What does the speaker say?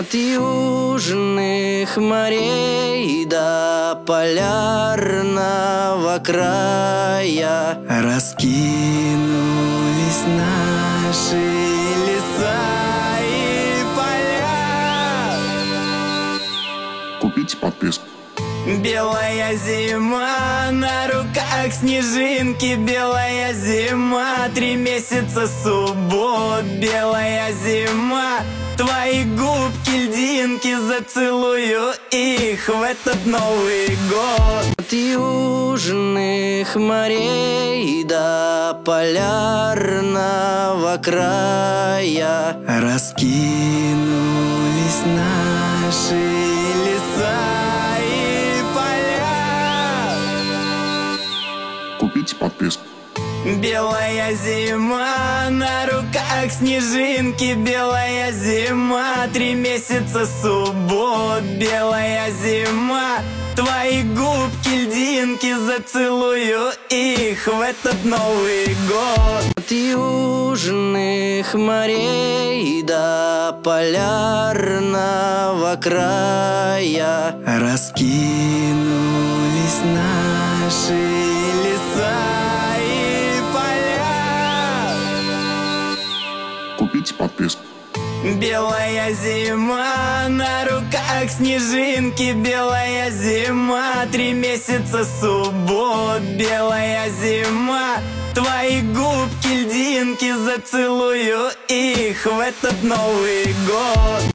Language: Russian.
От южных морей до полярного края раскинулись наши леса и поля. Купите подписку. Белая зима, на руках снежинки. Белая зима, 3 месяца суббот. Белая зима, твои губки льдинки, зацелую их в этот Новый год. От южных морей до полярного края раскинулись наши леса и поля. Купите подписку. Белая зима, на руках снежинки. Белая зима, 3 месяца суббот. Белая зима, твои губки льдинки, зацелую их в этот Новый год. От южных морей до полярного края раскинулись наши леса и поля. Купите подписку. Белая зима, на руках снежинки. Белая зима, 3 месяца суббот. Белая зима, твои губки льдинки, зацелую их в этот Новый год.